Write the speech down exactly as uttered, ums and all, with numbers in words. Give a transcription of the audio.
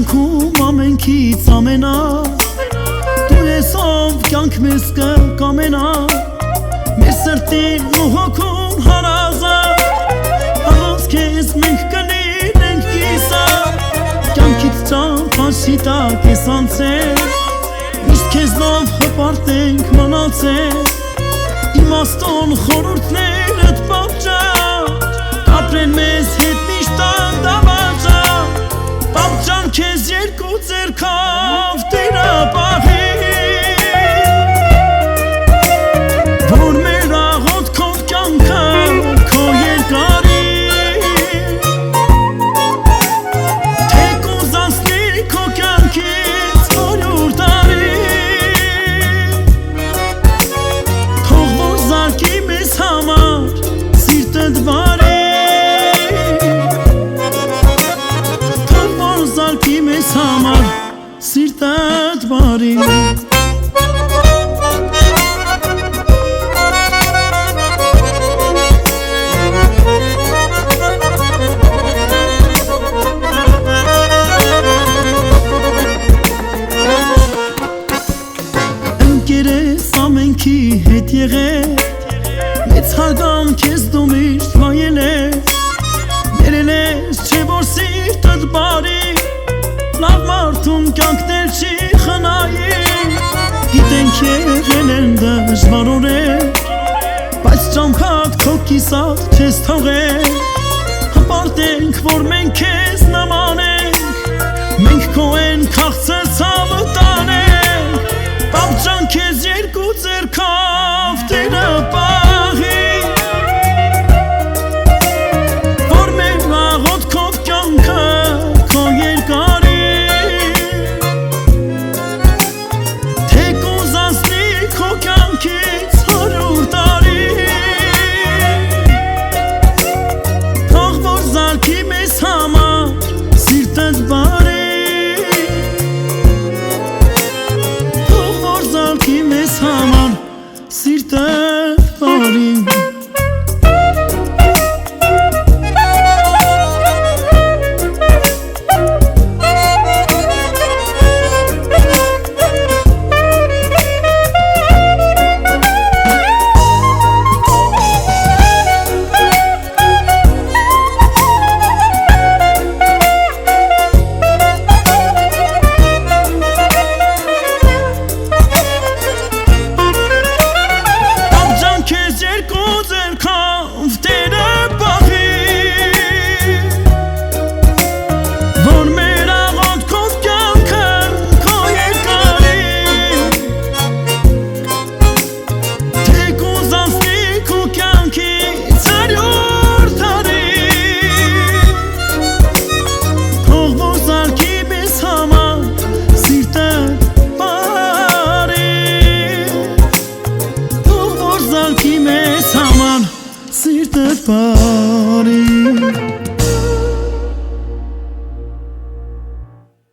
կյանքում ամենքից ամենա Դու ես ով կյանք մեզ կկամենա Մեր սրտին ու հոգուն հարազա Առանց քեզ մենք կլինենք կիսա Կյանքից ճամփաշի տակ ես անցել Միշտ քեզնով հպարտ ենք մնացել Իմաստուն խորհուրդներդ պատճառ Ապրեն մեզ հետ միշտ անդավաճա Պապջան քեզ երկու ձեռքով տիրապահի Որ մեր աղոթքով կյանքը քո երկարի Թեկուզ անցնի քո կյանքից հարյուր տարի Թող որ զարկի մեզ համար սիրտդ բարի Զարկի մեզ համար սիրտդ բարի Ընկեր ես ամենքի հետ եղել Մեծ հարգան քեզ դու միշտ վայել ես Ներել ես չէ որ սիրտդ բարի Լավ մարդում կյանքներ չի խնայի Գիտենք եղել են դժվար օրեր Բայց ճամփակ քո կիսատ չես թողել Հպարտ ենք որ մենք քեզ նման ենք